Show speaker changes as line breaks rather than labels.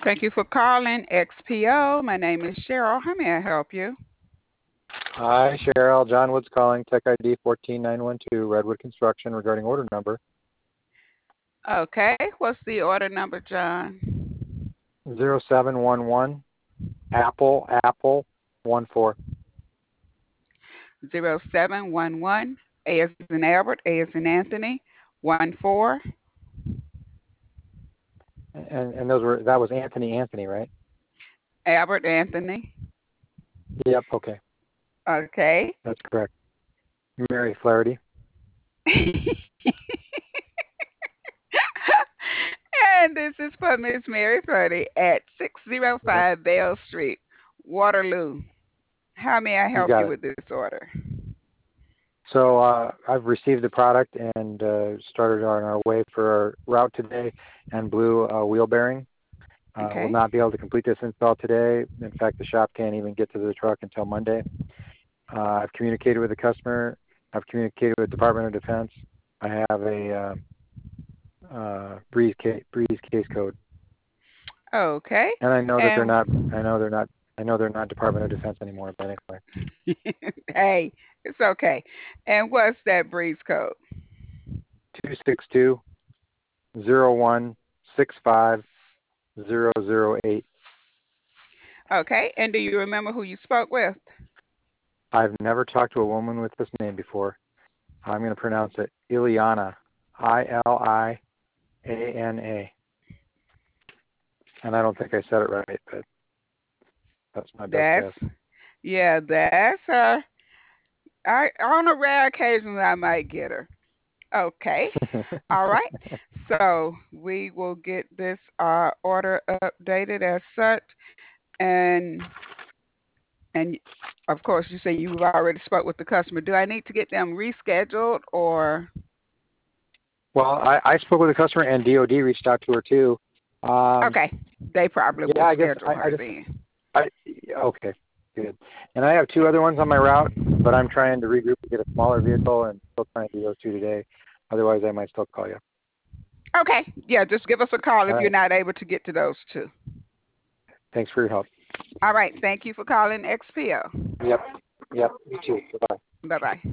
Thank you for calling XPO. My name is Cheryl. How may I help you?
Hi, Cheryl. John Woods calling, Tech ID 14912, Redwood Construction, regarding order number
Okay, what's the order number, John?
0711 Apple 14.
0711. A is in Albert, A is in Anthony, 14.
And that was Anthony, right?
Albert Anthony.
Yep, okay.
Okay.
That's correct. Mary Flaherty.
And this is for Miss Mary Purdy at
Yep.
605 Bell Street, Waterloo. How may I
You
help
got
you
it.
with this order?
So I've received the product and started on our way for our route today and blew a wheel bearing. Will
Okay.
not be able to complete this install today. In fact, the shop can't even get to the truck until Monday. I've communicated with the customer. I've communicated with Department of Defense. I have a Breeze case code,
Okay.
and I know that they're
And
not. I know they're not. I know they're not Department of Defense anymore. But anyway,
hey, it's okay. And what's that breeze code?
262-0165-008.
Okay. And do you remember who you spoke with?
I've never talked to a woman with this name before. I'm going to pronounce it Iliana, Iliana, and I don't think I said it right, but that's my best
That's
guess.
yeah, that's her. I on a rare occasion I might get her. Okay. All right. So we will get this order updated as such, and and of course you say you've already spoke with the customer. Do I need to get them rescheduled or?
Well, I spoke with the customer, and DOD reached out to her too.
Okay, they probably
Yeah,
will
I guess
schedule her then.
I okay, good. And I have two other ones on my route, but I'm trying to regroup to get a smaller vehicle, and still trying to do those two today. Otherwise, I might still call you.
Okay, yeah, just give us a call
All
if you're
right.
not able to get to those two.
Thanks for your help.
All right, thank you for calling XPO.
Yep. Yep. You too. Bye bye.
Bye bye.